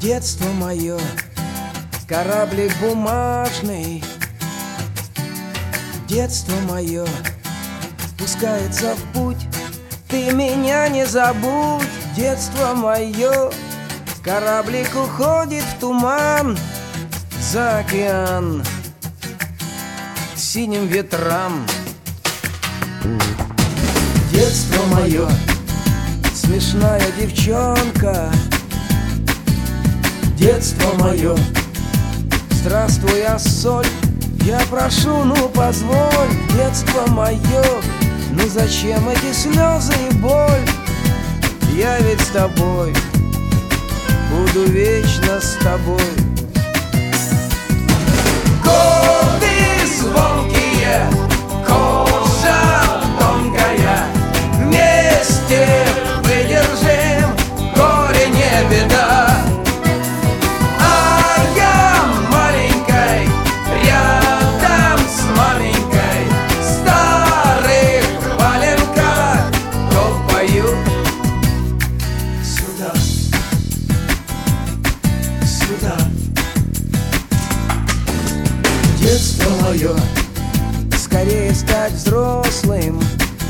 Детство мое, кораблик бумажный. Детство мое пускается в путь, ты меня не забудь. Детство мое, кораблик уходит в туман, за океан, к синим ветрам. Детство мое, смешная девчонка. Детство мое, здравствуй, соль, я прошу, ну позволь. Детство мое, ну зачем эти слезы и боль? Я ведь с тобой, буду вечно с тобой. Годы звонкие, кожа тонкая, вместе выдержим, горе не беда. А я маленькой, рядом с маменькой, в старых валенках топаю. Сюда, сюда. Детство мое, скорее стать взрослым.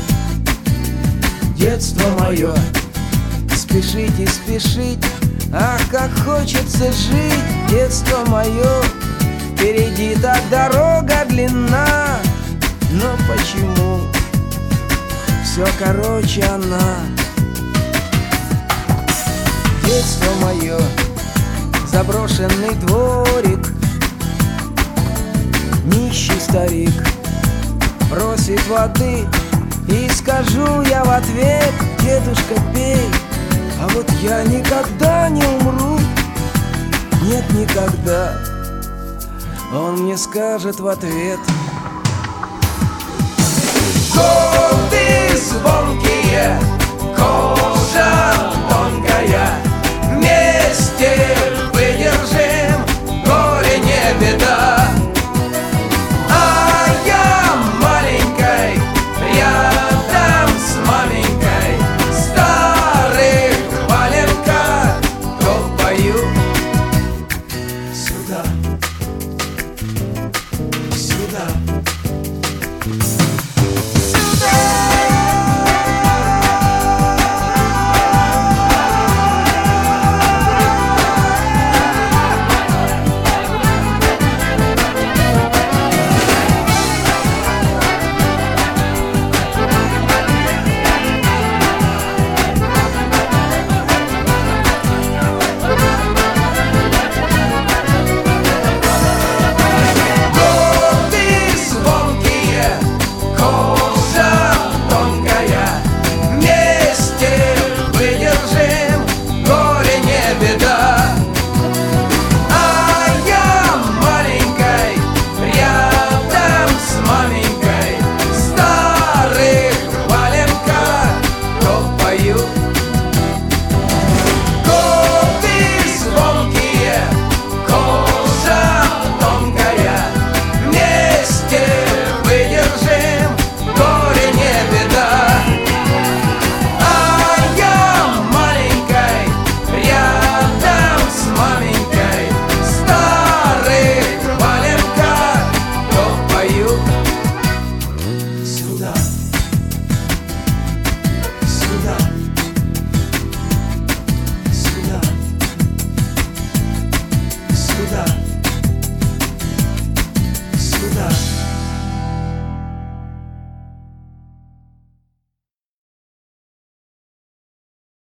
Детство мое, спешить и спешить, ах, как хочется жить. Детство мое, впереди так дорога длинна, но почему все короче она? Детство мое, заброшенный дворик, нищий старик просит воды, и скажу я в ответ: дедушка, пей. А вот я никогда не умру, нет, никогда. Он мне скажет в ответ: годы звонкие, кожа тонкая, вместе